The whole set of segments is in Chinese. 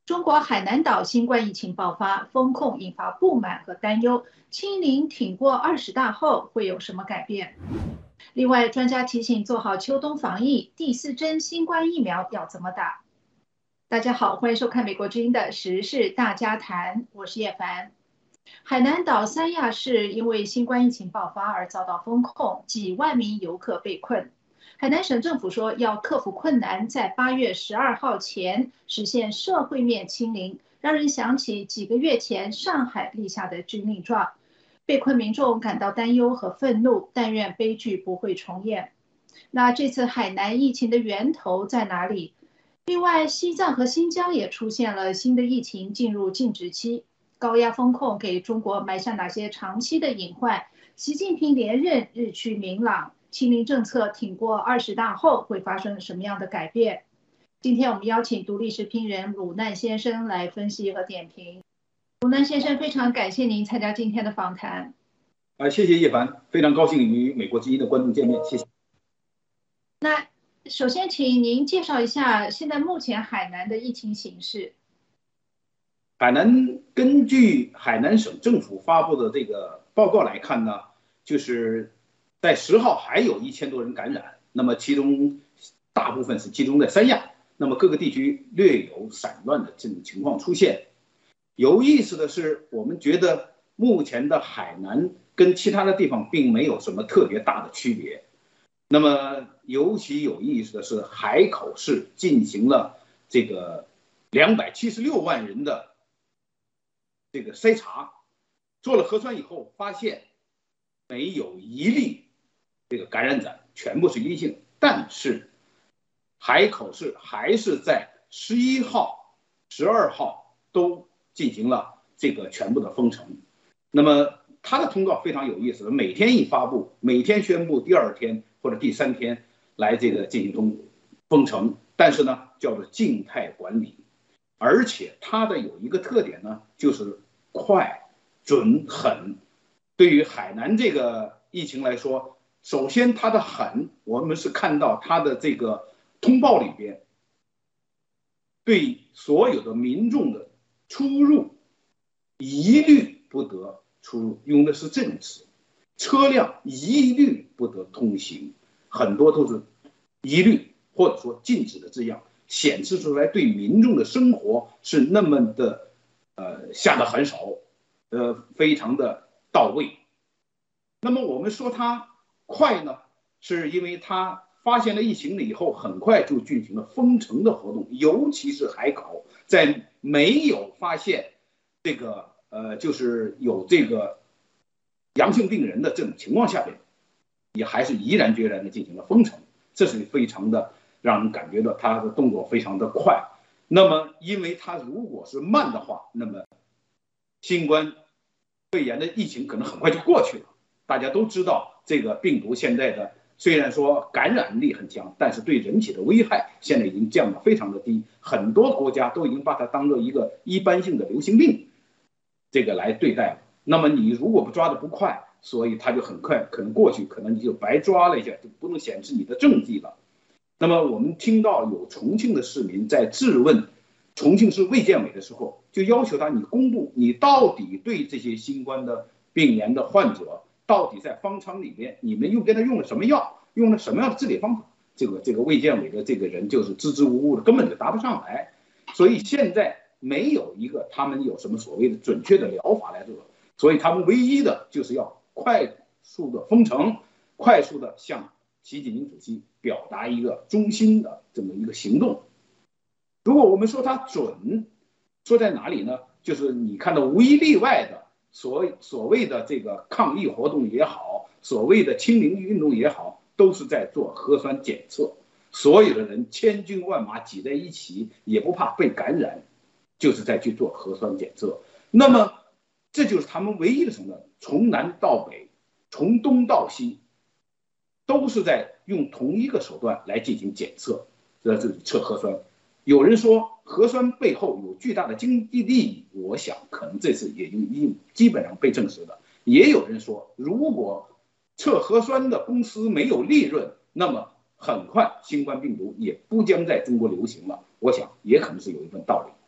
中国海南岛新冠疫情爆发，封控引发不满和担忧。清零挺过20大后会有什么改变？另外，专家提醒做好秋冬防疫，第4针新冠疫苗要怎么打？大家好，欢迎收看美国之音的时事大家谈，我是叶凡。海南岛三亚市因为新冠疫情爆发而遭到封控，几万名游客被困。海南省政府说要克服困难，在8月12号前实现社会面清零，让人想起几个月前上海立下的军令状。被困民众感到担忧和愤怒，但愿悲剧不会重演。那这次海南疫情的源头在哪里？另外，西藏和新疆也出现了新的疫情，进入禁止期。高压风控给中国埋下哪些长期的隐患？习近平连任日趋明朗，清零政策挺过20大后会发生什么样的改变？今天我们邀请独立时评人鲁难先生来分析和点评。鲁难先生，非常感谢您参加今天的访谈。 谢谢叶凡，非常高兴与美国之音的观众见面，谢谢。 那首先，请您介绍一下现在目前海南的疫情形势。 海南根据海南省政府发布的这个报告来看呢，就是在10号还有1000多人感染，那么其中大部分是集中在三亚，那么各个地区略有散乱的这种情况出现。有意思的是，我们觉得目前的海南跟其他的地方并没有什么特别大的区别。那么尤其有意思的是，海口市进行了这个276万人的这个筛查，做了核酸以后发现没有一例这个感染者，全部是阴性。但是海口市还是在11号、12号都进行了这个全部的封城。那么他的通告非常有意思，每天一发布，每天宣布第2天或者第3天来这个进行封城，但是呢叫做静态管理。而且它的有一个特点呢，就是快、准、狠。对于海南这个疫情来说，首先它的狠，我们是看到它的这个通报里边，对所有的民众的出入一律不得出入，用的是这种词，车辆一律不得通行，很多都是一律或者说禁止的字样，显示出来对民众的生活是那么的下得很手，非常的到位。那么我们说它快呢，是因为它发现了疫情了以后，很快就进行了封城的活动，尤其是海口，在没有发现这个就是有这个阳性病人的这种情况下边，也还是毅然决然的进行了封城，这是非常的让人感觉到他的动作非常的快。那么因为他如果是慢的话，那么新冠肺炎的疫情可能很快就过去了。大家都知道这个病毒现在的虽然说感染力很强，但是对人体的危害现在已经降得非常的低，很多国家都已经把它当做一个一般性的流行病这个来对待了。那么你如果不抓得不快，所以它就很快可能过去，可能你就白抓了一下，就不能显示你的政绩了。那么我们听到有重庆的市民在质问重庆市卫健委的时候，就要求他你公布你到底对这些新冠的病原的患者，到底在方舱里面你们给他用了什么药，用了什么样的治理方法？这个卫健委的这个人就是支支吾吾的，根本就答不上来。所以现在没有一个他们有什么所谓的准确的疗法来做，所以他们唯一的就是要快速的封城，快速的向习近平主席表达一个衷心的这么一个行动。如果我们说它准，说在哪里呢？就是你看到无一例外的所谓的这个抗疫活动也好，所谓的清零运动也好，都是在做核酸检测。所有的人千军万马挤在一起，也不怕被感染，就是在去做核酸检测。那么这就是他们唯一的手段，从南到北，从东到西，都是在用同一个手段来进行检测，这就是测核酸。有人说核酸背后有巨大的经济利益，我想可能这次也就基本上被证实了。也有人说，如果测核酸的公司没有利润，那么很快新冠病毒也不将在中国流行了。我想也可能是有一份道理。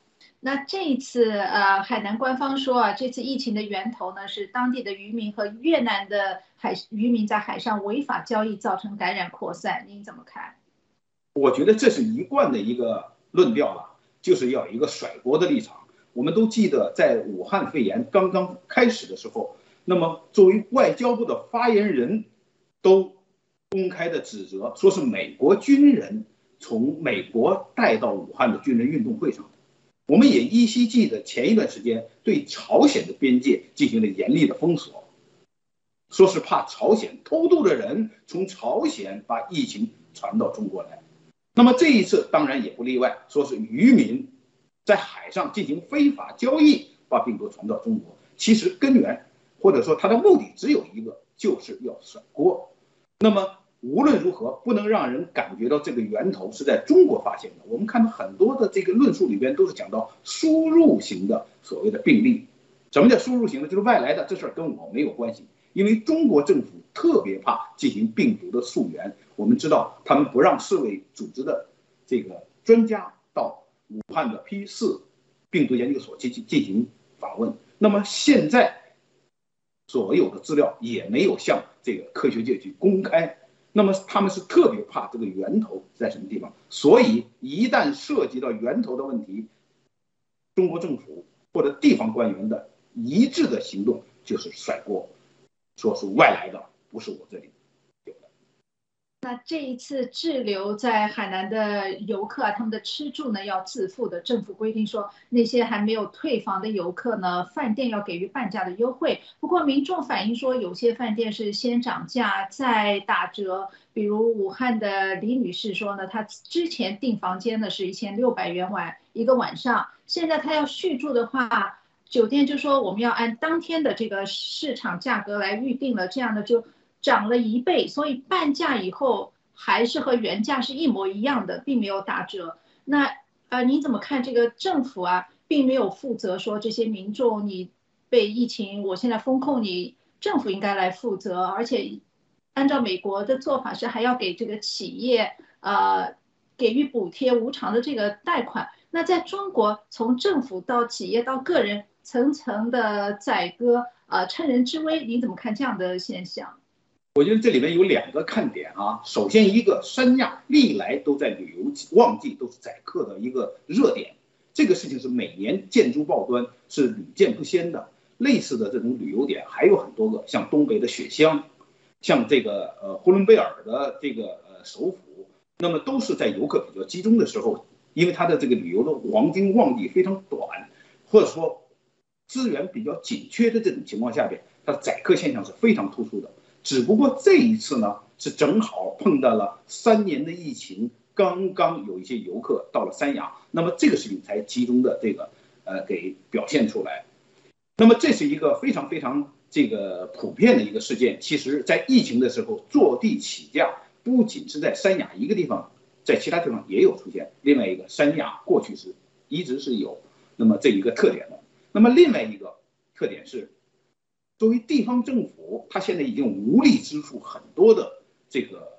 那这一次，海南官方说啊，这次疫情的源头呢是当地的渔民和越南的渔民在海上违法交易造成感染扩散，您怎么看？ 我觉得这是一贯的一个论调了，就是要有一个甩锅的立场。我们都记得，在武汉肺炎刚刚开始的时候，那么作为外交部的发言人，都公开的指责，说是美国军人从美国带到武汉的军人运动会上的。我们也依稀记得前一段时间对朝鲜的边界进行了严厉的封锁，说是怕朝鲜偷渡的人从朝鲜把疫情传到中国来。那么这一次当然也不例外，说是渔民在海上进行非法交易，把病毒传到中国。其实根源或者说它的目的只有一个，就是要甩锅。那么无论如何，不能让人感觉到这个源头是在中国发现的。我们看到很多的这个论述里边都是讲到输入型的所谓的病例。什么叫输入型的？就是外来的，这事儿跟我没有关系。因为中国政府特别怕进行病毒的溯源，我们知道他们不让世卫组织的这个专家到武汉的 P4病毒研究所进行访问。那么现在所有的资料也没有向这个科学界去公开，那么他们是特别怕这个源头在什么地方，所以一旦涉及到源头的问题，中国政府或者地方官员的一致的行动就是甩锅，说是外来的，不是我这里有的。 那这一次滞留在海南的游客啊，他们的吃住呢要自付的。政府规定说，那些还没有退房的游客呢，饭店要给予半价的优惠。不过民众反映说，有些饭店是先涨价再打折。比如武汉的李女士说呢，她之前订房间呢是1600元一个晚上，现在她要续住的话，酒店就说我们要按当天的这个市场价格来预定了，这样的就涨了1倍，所以半价以后还是和原价是一模一样的，并没有打折。那你怎么看这个政府啊，并没有负责说这些民众你被疫情，我现在封控你，政府应该来负责，而且按照美国的做法是还要给这个企业给予补贴无偿的这个贷款。那在中国，从政府到企业到个人，层层的宰割，趁人之危，你怎么看这样的现象？ 我觉得这里面有两个看点啊。首先，一个三亚历来都在旅游旺季都是宰客的一个热点，这个事情是每年见诸报端，是屡见不鲜的。类似的这种旅游点还有很多个，像东北的雪乡，像这个呼伦贝尔的这个首府，那么都是在游客比较集中的时候，因为它的这个旅游的黄金旺季非常短，或者说资源比较紧缺的这种情况下边，它的宰客现象是非常突出的。只不过这一次呢，是正好碰到了3年的疫情，刚刚有一些游客到了三亚，那么这个事情才集中的这个给表现出来。那么这是一个非常非常这个普遍的一个事件。其实，在疫情的时候坐地起价，不仅是在三亚一个地方，在其他地方也有出现。另外一个，三亚过去是一直是有那么这一个特点的。那么另外一个特点是，作为地方政府，它现在已经无力支付很多的这个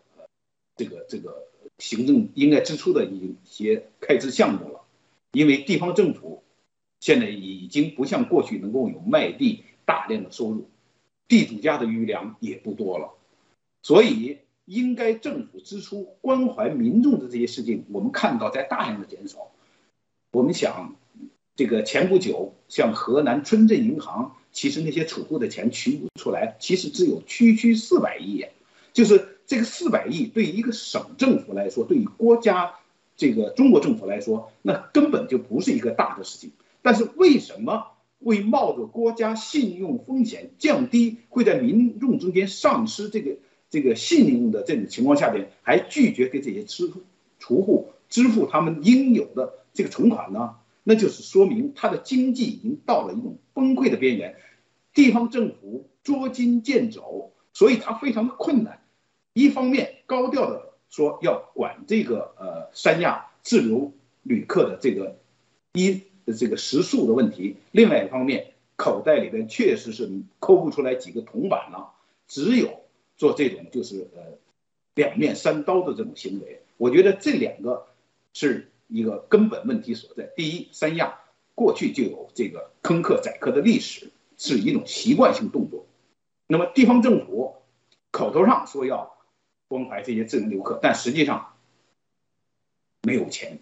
行政应该支出的一些开支项目了，因为地方政府现在已经不像过去能够有卖地大量的收入，地主家的余粮也不多了，所以应该政府支出关怀民众的这些事情，我们看到在大量的减少。我们想，这个前不久，像河南村镇银行，其实那些储户的钱取不出来，其实只有区400亿，就是这个400亿对于一个省政府来说，对于国家这个中国政府来说，那根本就不是一个大的事情。但是为什么为冒着国家信用风险降低，会在民众中间丧失这个信用的这种情况下边，还拒绝给这些储户支付他们应有的这个存款呢？那就是说明他的经济已经到了一种崩溃的边缘，地方政府捉襟见肘，所以他非常的困难。一方面高调的说要管这个三亚滞留旅客的这个食宿的问题，另外一方面口袋里边确实是抠不出来几个铜板了，只有做这种就是两面三刀的这种行为。我觉得这两个是一个根本问题所在。第一，三亚过去就有这个坑客宰客的历史，是一种习惯性动作。那么地方政府口头上说要关怀这些自由游客，但实际上没有钱。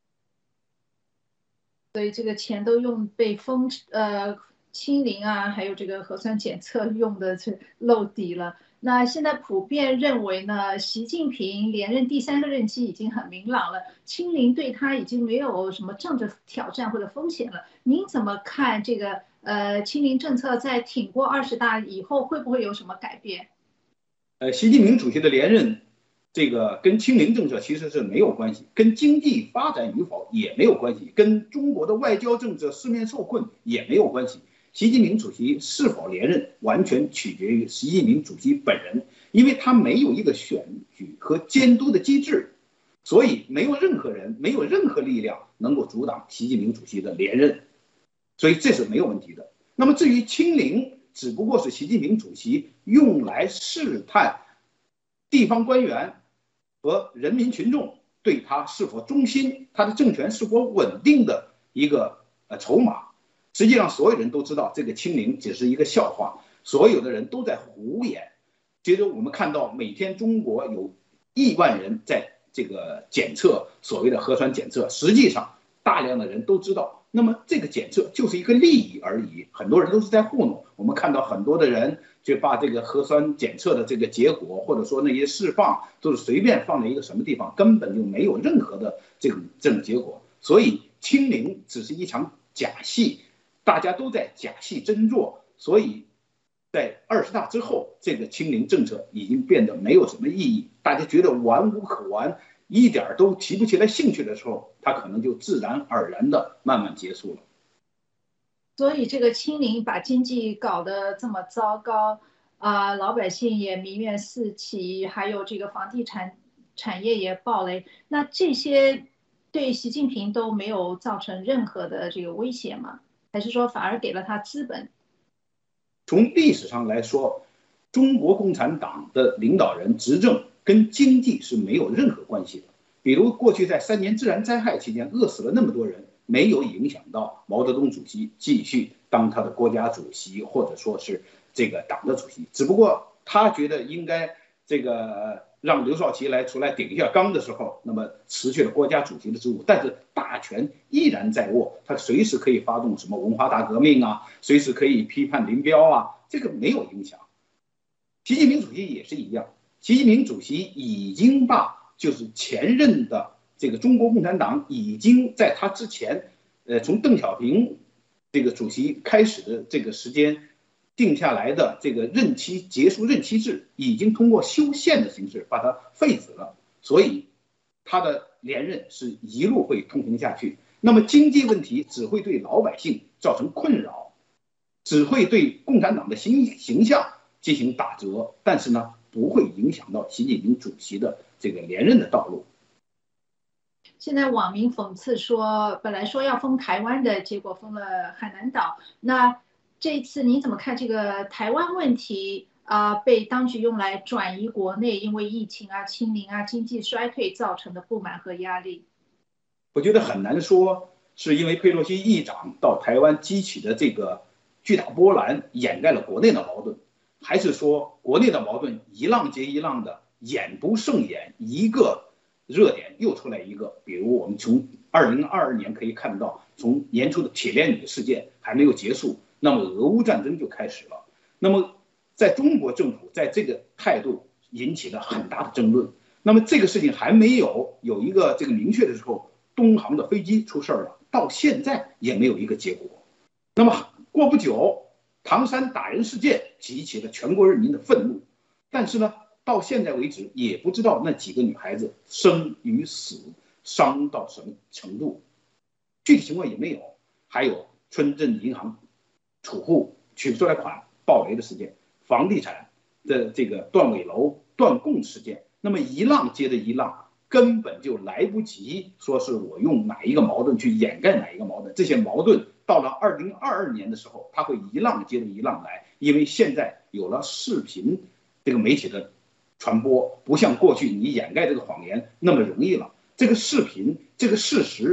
所以这个钱都被清零啊，还有这个核酸检测用的是漏底了。那现在普遍认为呢，习近平连任第3个任期已经很明朗了，清零对他已经没有什么政治挑战或者风险了。您怎么看这个清零政策在挺过20大以后会不会有什么改变？ 习近平主席的连任，这个跟清零政策其实是没有关系，跟经济发展与否也没有关系，跟中国的外交政策四面受困也没有关系。习近平主席是否连任，完全取决于习近平主席本人，因为他没有一个选举和监督的机制，所以没有任何人，没有任何力量能够阻挡习近平主席的连任，所以这是没有问题的。那么至于清零，只不过是习近平主席用来试探地方官员和人民群众对他是否忠心，他的政权是否稳定的一个筹码。实际上，所有人都知道这个清零只是一个笑话，所有的人都在胡言。接着我们看到，每天中国有亿万人在这个检测所谓的核酸检测，实际上大量的人都知道，那么这个检测就是一个利益而已，很多人都是在糊弄。我们看到很多的人就把这个核酸检测的这个结果，或者说那些释放，都是随便放在一个什么地方，根本就没有任何的这种结果。所以清零只是一场假戏，大家都在假戏真做。所以在20大之后，这个清零政策已经变得没有什么意义，大家觉得玩无可玩，一点都提不起来兴趣的时候，它可能就自然而然的慢慢结束了。 所以这个清零把经济搞得这么糟糕老百姓也民怨四起，还有这个房地产业也暴雷，那这些对习近平都没有造成任何的这个威胁吗？还是说反而给了他资本？ 从历史上来说，中国共产党的领导人执政跟经济是没有任何关系的。比如过去在3年自然灾害期间饿死了那么多人，没有影响到毛泽东主席继续当他的国家主席，或者说是这个党的主席。只不过他觉得应该这个让刘少奇出来顶一下缸的时候，那么辞去了国家主席的职务，但是大权依然在握，他随时可以发动什么文化大革命啊，随时可以批判林彪啊，这个没有影响。习近平主席也是一样，习近平主席已经把就是前任的这个中国共产党已经在他之前，从邓小平这个主席开始的这个时间定下来的这个结束任期制，已经通过修宪的形式把它废止了，所以他的连任是一路会通行下去。那么经济问题只会对老百姓造成困扰，只会对共产党的形象进行打折，但是呢，不会影响到习近平主席的这个连任的道路。 现在网民讽刺说，本来说要封台湾的，结果封了海南岛。那这一次你怎么看这个台湾问题被当局用来转移国内因为疫情清零经济衰退造成的不满和压力？ 我觉得很难说是因为佩洛西议长到台湾激起的这个巨大波澜掩盖了国内的矛盾，还是说国内的矛盾一浪接一浪的，眼不胜眼，一个热点又出来一个。比如我们从2022年可以看到，从年初的铁链女事件还没有结束，那么俄乌战争就开始了。那么在中国政府在这个态度引起了很大的争论。那么这个事情还没有一个这个明确的时候，东航的飞机出事了，到现在也没有一个结果。那么过不久，唐山打人事件激起了全国人民的愤怒，但是呢，到现在为止也不知道那几个女孩子生与死，伤到什么程度，具体情况也没有。还有村镇银行储户取不出来款暴雷的事件，房地产的这个断尾楼断供事件，那么一浪接着一浪，根本就来不及说是我用哪一个矛盾去掩盖哪一个矛盾。这些矛盾到了2022年的时候，它会一浪接着一浪来，因为现在有了视频这个媒体的传播，不像过去你掩盖这个谎言那么容易了。这个视频这个事实就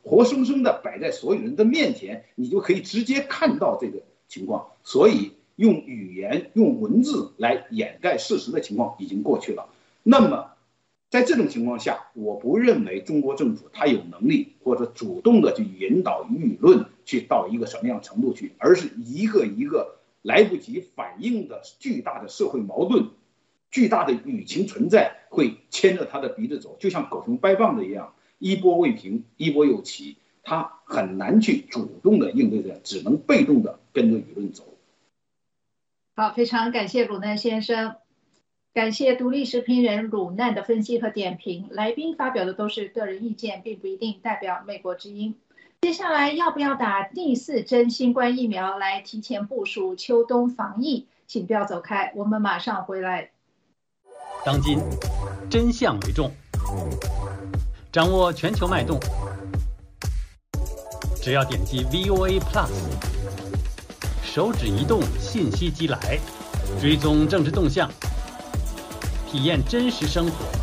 活生生的摆在所有人的面前，你就可以直接看到这个情况。所以用语言、用文字来掩盖事实的情况已经过去了。那么在这种情况下，我不认为中国政府他有能力或者主动的去引导舆论去到一个什么样程度去，而是一个一个来不及反应的巨大的社会矛盾、巨大的舆情存在，会牵着他的鼻子走，就像狗熊掰棒子一样，一波未平，一波又起，他很难去主动的应对的，只能被动的跟着舆论走。 好，非常感谢鲁难先生，感谢独立时评人鲁难的分析和点评。来宾发表的都是个人意见，并不一定代表美国之音。接下来要不要打第4针新冠疫苗来提前部署秋冬防疫？请不要走开，我们马上回来。 当今真相为重，掌握全球脉动，只要点击 VOA Plus， 手指移动，信息即来，追踪政治动向，体验真实生活，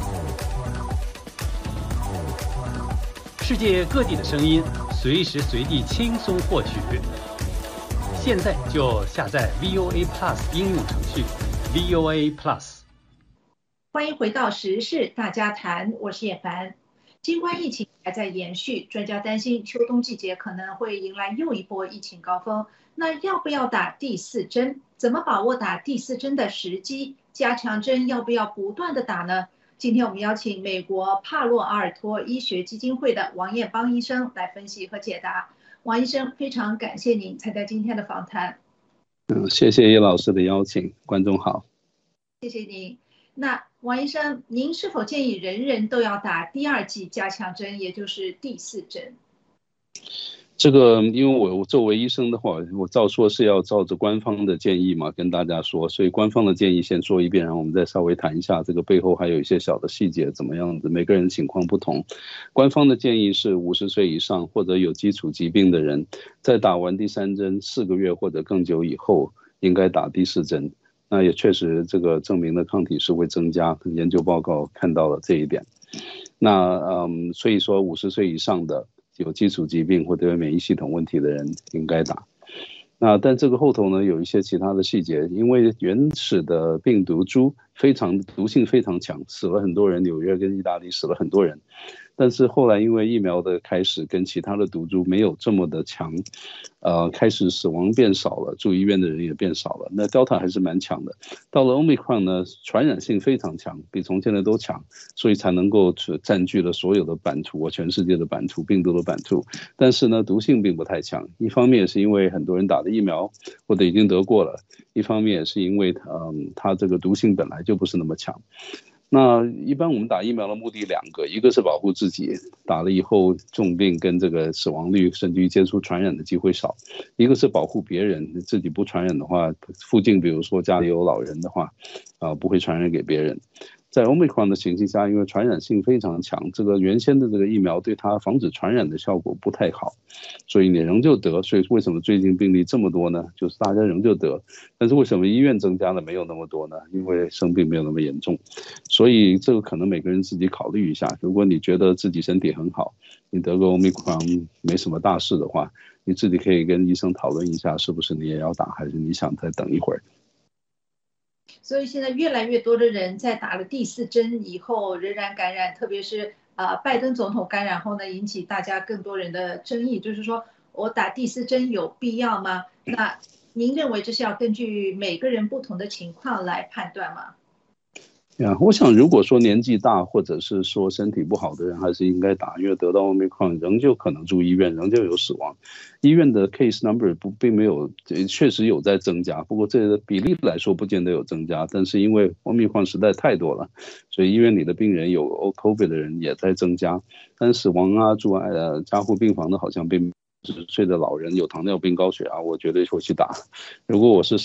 世界各地的声音，随时随地轻松获取。现在就下载 VOA Plus 应用程序 VOA Plus。 欢迎回到时事大家谈，我是叶凡。新冠疫情还在延续，专家担心秋冬季节可能会迎来又一波疫情高峰。那要不要打第4针？怎么把握打第4针的时机？加强针要不要不断的打呢？今天我们邀请美国帕洛阿尔托医学基金会的王彦邦医生来分析和解答。王医生，非常感谢您参加今天的访谈。 谢谢叶老师的邀请，观众好。 谢谢您。那王医生，您是否建议人人都要打第2剂加强针，也就是第4针？ 这个，因为我作为医生的话，我照说是要照着官方的建议嘛，跟大家说，所以官方的建议先说一遍，然后我们再稍微谈一下这个背后还有一些小的细节怎么样子，每个人情况不同。官方的建议是50岁以上或者有基础疾病的人，在打完第3针4个月或者更久以后，应该打第4针。那也确实，这个证明的抗体是会增加，研究报告看到了这一点。那所以说50岁以上的有基础疾病或者有免疫系统问题的人应该打。那但这个后头呢有一些其他的细节，因为原始的病毒株毒性非常强，死了很多人，纽约跟意大利死了很多人。但是后来因为疫苗的开始跟其他的毒株没有这么的强，开始死亡变少了，住医院的人也变少了。那 Delta 还是蛮强的，到了 Omicron 呢，传染性非常强，比从前的都强，所以才能够占据了所有的版图，全世界的版图，病毒的版图。但是呢，毒性并不太强，一方面是因为很多人打了疫苗或者已经得过了，一方面也是因为它这个毒性本来就不是那么强。那一般我们打疫苗的目的2个，一个是保护自己，打了以后重病跟这个死亡率甚至于接触传染的机会少；一个是保护别人，自己不传染的话，附近比如说家里有老人的话，不会传染给别人。在 Omicron 的情形下，因为传染性非常强，这个原先的这个疫苗对它防止传染的效果不太好，所以你仍旧得。所以为什么最近病例这么多呢？就是大家仍旧得。但是为什么医院增加的没有那么多呢？因为生病没有那么严重。所以这个可能每个人自己考虑一下。如果你觉得自己身体很好，你得个 Omicron 没什么大事的话，你自己可以跟医生讨论一下，是不是你也要打，还是你想再等一会儿。 所以现在越来越多的人在打了第4针以后仍然感染，特别是拜登总统感染后呢，引起大家更多人的争议，就是说我打第4针有必要吗？那您认为这是要根据每个人不同的情况来判断吗？ 我想如果说年纪大或者是说身体不好的人还是应该打，因为得到 Omicron 仍旧可能住医院，仍旧有死亡。医院的 case number 并没有，确实有在增加，不过这个比例来说不见得有增加，但是因为 Omicron 实在太多了，所以医院里的病人有 COVID 的人也在增加，但死亡住加护病房的好像并50岁的老人有糖尿病、高血压，我绝对会去打。如果我是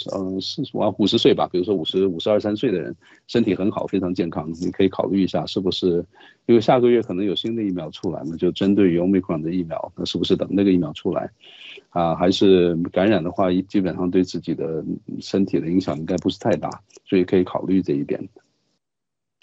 50岁吧，比如说52、53岁的人，身体很好，非常健康，你可以考虑一下是不是，因为下个月可能有新的疫苗出来嘛，就针对于 Omicron 的疫苗，那是不是等那个疫苗出来还是感染的话，基本上对自己的身体的影响应该不是太大，所以可以考虑这一点。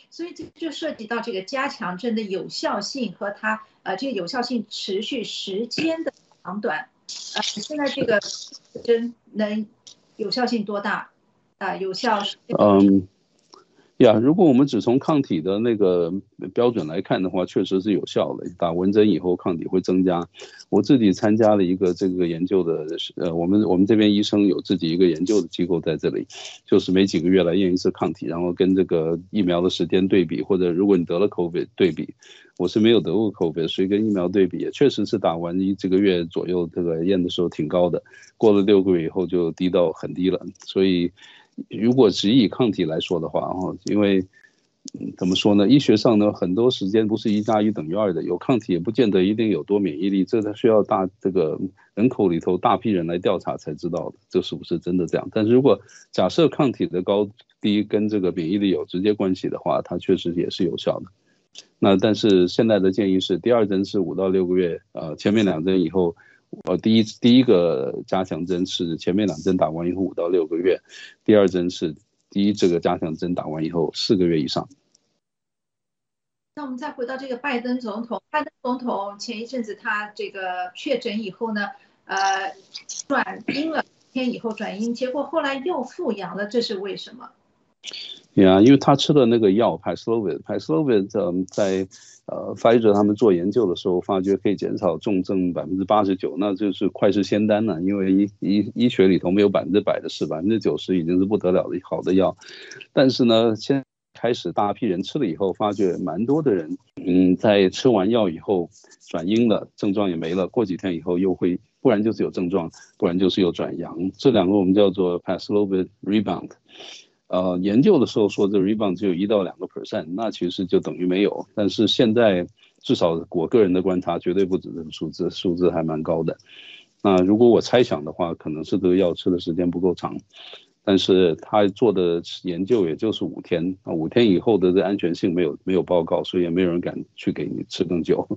所以这就涉及到这个加强针的有效性和它这个有效性持续时间的长短。现在这个针能有效性多大？有效是如果我们只从抗体的那个标准来看的话，确实是有效的。打完针以后，抗体会增加。我自己参加了一个这个研究的，我们这边医生有自己一个研究的机构在这里，就是每几个月来验一次抗体，然后跟这个疫苗的时间对比，或者如果你得了 COVID 对比。我是没有得过 COVID， 所以跟疫苗对比，也确实是打完这个月左右，这个验的时候挺高的，过了6个月以后就低到很低了。所以如果只以抗体来说的话，因为怎么说呢？医学上呢，很多时间不是1+1等于2的，有抗体也不见得一定有多免疫力，这需要这个人口里头大批人来调查才知道的，这是不是真的这样？但是如果假设抗体的高低跟这个免疫力有直接关系的话，它确实也是有效的。那但是现在的建议是，第2针是5到6个月，前面2针以后，第一个加强针是前面2针打完以后5到6个月，第2针是这个加强针打完以后4个月以上。 那我们再回到这个拜登总统前一阵子他这个确诊以后呢，转阴了，1天以后转阴，结果后来又复阳了，这是为什么？ 因为他吃了那个药 Paxlovid 在Pfizer 他们做研究的时候，发觉可以减少重症89%，那就是快是仙丹了。因为医学里头没有100%的事，90%已经是不得了的好的药。但是呢，现在开始大批人吃了以后，发觉蛮多的人，在吃完药以后转阴了，症状也没了，过几天以后又会，不然就是有症状，不然就是有转阳。这2个我们叫做 Paxlovid rebound。研究的时候说这 rebound 只有1到2%，那其实就等于没有。但是现在至少我个人的观察，绝对不止这个数字还蛮高的。那如果我猜想的话，可能是这个药吃的时间不够长，但是他做的研究也就是5天，5天以后的这安全性没有报告，所以也没有人敢去给你吃更久。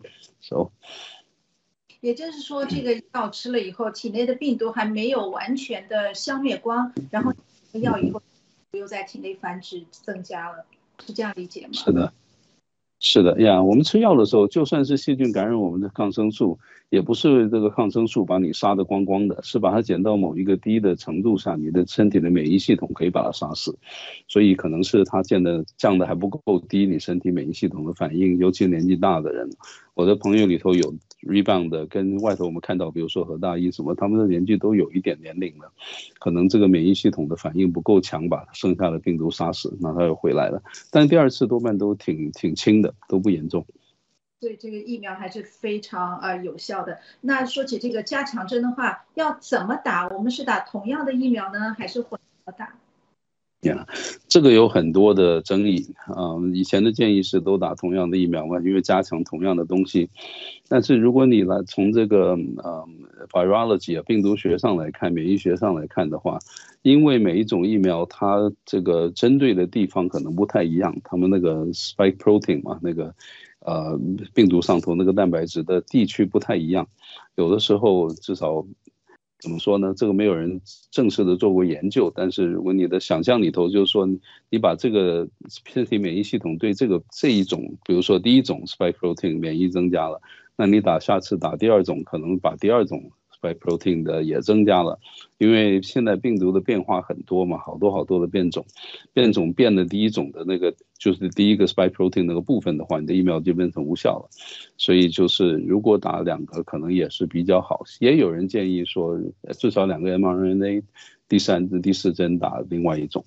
也就是说，这个药吃了以后，体内的病毒还没有完全的消灭光，然后药以后又在体内繁殖增加了，是这样理解吗？ 是的呀，我们吃药的时候，就算是细菌感染我们的抗生素，也不是这个抗生素把你杀得光光的，是把它减到某一个低的程度上，你的身体的免疫系统可以把它杀死。所以可能是它降的还不够低，你身体免疫系统的反应，尤其年纪大的人，我的朋友里头有 rebound 的，跟外头我们看到，比如说何大一什么，他们的年纪都有一点年龄了，可能这个免疫系统的反应不够强，把剩下的病毒杀死，那它又回来了。但第2次多半都挺轻的，都不严重。 对，这个疫苗还是非常有效的。那说起这个加强针的话，要怎么打？我们是打同样的疫苗呢，还是混合打？ 这个有很多的争议以前的建议是都打同样的疫苗嘛，因为加强同样的东西。但是如果你来从这个virology 病毒学上来看，免疫学上来看的话，因为每一种疫苗它这个针对的地方可能不太一样，他们那个 spike protein 嘛，那个病毒上头那个蛋白质的地区不太一样，有的时候至少怎么说呢？这个没有人正式的做过研究，但是如果你的想象里头就是说，你把这个身体免疫系统对这一种，比如说第1种 spike protein 免疫增加了，那你下次打第2种，可能把第2种 spike protein 的也增加了，因为现在病毒的变化很多嘛，好多的变种变了第1种的那个就是第1个 spike protein 那个部分的话，你的疫苗就变成无效了。所以就是如果打2个可能也是比较好，也有人建议说至少2个 mRNA， 第3针第4针打另外1种。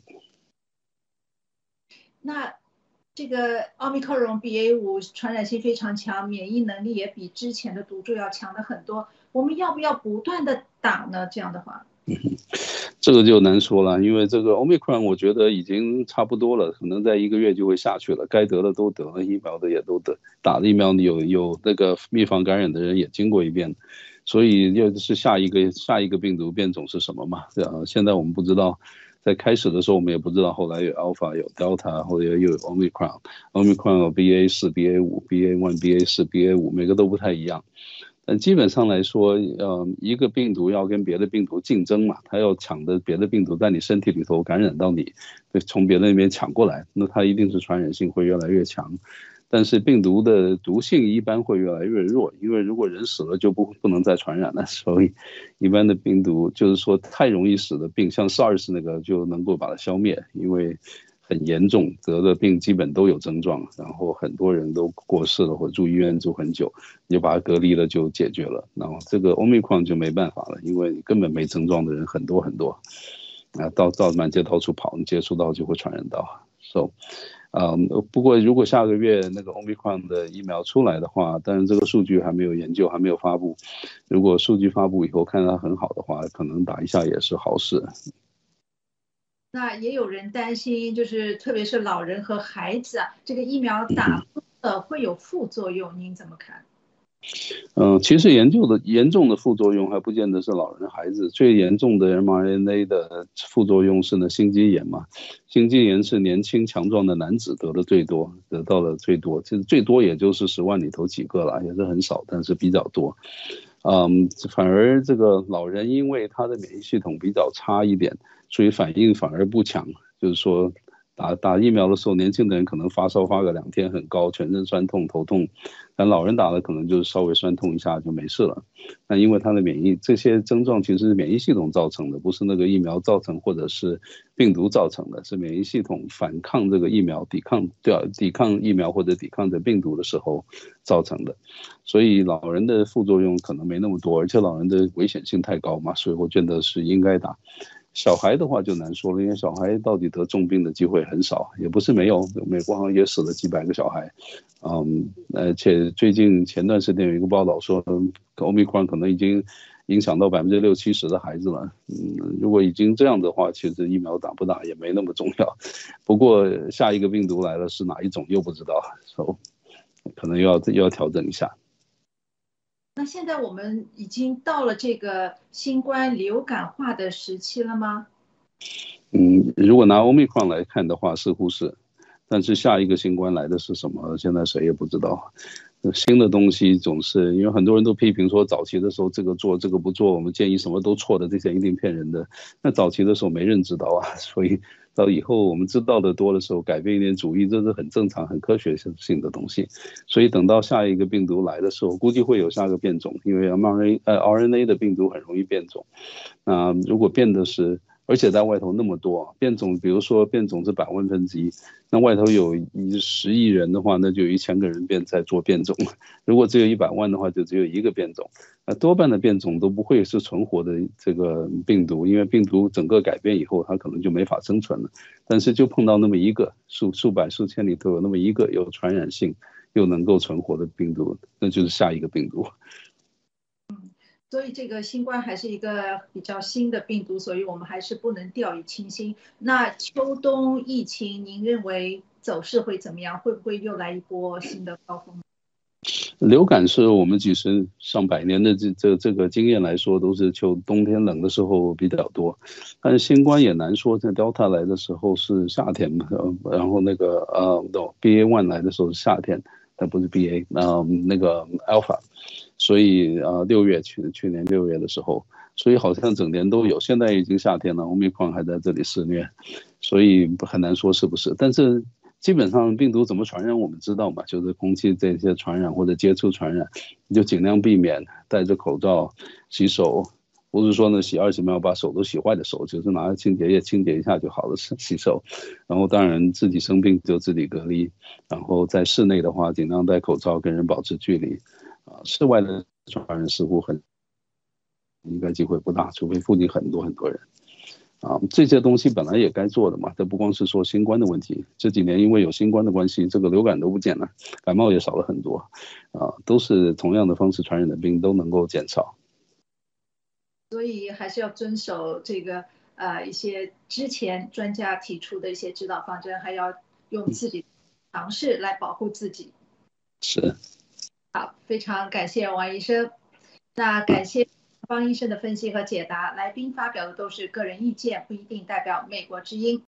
那这个奥密克戎 BA.5 传染性非常强，免疫能力也比之前的毒株要强的很多，我们要不要不断的打呢？这样的话这个就难说了，因为这个 Omicron 我觉得已经差不多了，可能在1个月就会下去了，该得的都得了，疫苗的也都得，打的疫苗有那个预防感染的人也经过一遍，所以又是下一个病毒变种是什么嘛？现在我们不知道，在开始的时候我们也不知道，后来有 Alpha 有 Delta， 后来又有 Omicron 有 BA4、BA5、BA1、BA4、BA5， 每个都不太一样。 但基本上来说，一个病毒要跟别的病毒竞争嘛，它要抢的别的病毒在你身体里头感染到你，从别的那边抢过来，那它一定是传染性会越来越强。但是病毒的毒性一般会越来越弱，因为如果人死了就不能再传染了，所以一般的病毒就是说太容易死的病，像 SARS 那个就能够把它消灭，因为很严重，得的病基本都有症状，然后很多人都过世了或住医院住很久，你就把它隔离了就解决了。然后这个 Omicron 就没办法了，因为根本没症状的人很多很多，到满街到处跑，你接触到就会传染到。不过如果下个月那个 Omicron 的疫苗出来的话，但是这个数据还没有研究，还没有发布。如果数据发布以后看它很好的话，可能打一下也是好事。 那也有人担心，就是特别是老人和孩子啊，这个疫苗打会有副作用，您怎么看？ 其实严重的副作用还不见得是老人孩子，最严重的 mRNA 的副作用是心肌炎嘛。心肌炎是年轻强壮的男子得到了最多，其实最多也就是10万里头几个了，也是很少，但是比较多。反而这个老人因为他的免疫系统比较差一点，所以反应反而不强，就是说打疫苗的时候，年轻的人可能发烧发个2天很高，全身酸痛头痛，但老人打了可能就是稍微酸痛一下就没事了。那因为他的免疫这些症状其实是免疫系统造成的，不是那个疫苗造成或者是病毒造成的，是免疫系统反抗这个疫苗，抵抗疫苗或者抵抗这病毒的时候造成的。所以老人的副作用可能没那么多，而且老人的危险性太高嘛，所以我觉得是应该打。小孩的话就难说了，因为小孩到底得重病的机会很少，也不是没有，美国好像也死了几百个小孩。而且最近前段时间有一个报道说，Omicron 可能已经影响到60-70%的孩子了。如果已经这样的话，其实疫苗打不打也没那么重要。不过下一个病毒来了是哪一种又不知道，所以可能又要调整一下。 那现在我们已经到了这个新冠流感化的时期了吗？ 如果拿 Omicron 来看的话，似乎是，但是下一个新冠来的是什么，现在谁也不知道。新的东西总是，因为很多人都批评说，早期的时候这个做这个不做，我们建议什么都错的，这些一定骗人的。那早期的时候没人知道啊，所以到以后我们知道的多的时候，改变一点主意，这是很正常、很科学性的东西。所以等到下一个病毒来的时候，估计会有下个变种，因为 RNA 的病毒很容易变种。那如果变的是，而且在外头那么多变种，比如说变种是100万分之一，那外头有10亿人的话，那就有1000个人在做变种。如果只有100万的话，就只有一个变种。多半的变种都不会是存活的这个病毒，因为病毒整个改变以后，它可能就没法生存了。但是就碰到那么一个，数百数千里头有那么一个有传染性又能够存活的病毒，那就是下一个病毒。 所以这个新冠还是一个比较新的病毒，所以我们还是不能掉以轻心。那秋冬疫情，您认为走势会怎么样？会不会又来一波新的高峰？ 流感是我们几十上百年的这个经验来说，都是冬天冷的时候比较多。但是新冠也难说，在 Delta 来的时候是夏天，然后那个BA.1 来的时候是夏天，但不是 BA，那个 Alpha。所以6月去年6月的时候，所以好像整年都有。现在已经夏天了，Omicron还在这里肆虐，所以很难说是不是。但是基本上病毒怎么传染我们知道嘛，就是空气这些传染或者接触传染，你就尽量避免，戴着口罩，洗手。不是说呢洗20秒把手都洗坏的手，就是拿清洁液清洁一下就好了，洗手。然后当然自己生病就自己隔离，然后在室内的话尽量戴口罩，跟人保持距离。室外的传染似乎应该机会不大，除非附近很多人。这些东西本来也该做的嘛，这不光是说新冠的问题，这几年因为有新冠的关系，这个流感都不见了，感冒也少了很多，都是同样的方式传染的病都能够减少。 所以还是要遵守这个一些之前专家提出的一些指导方针，还要用自己的尝试来保护自己。 是。 好，非常感谢王医生。那感谢方医生的分析和解答。来宾发表的都是个人意见，不一定代表美国之音。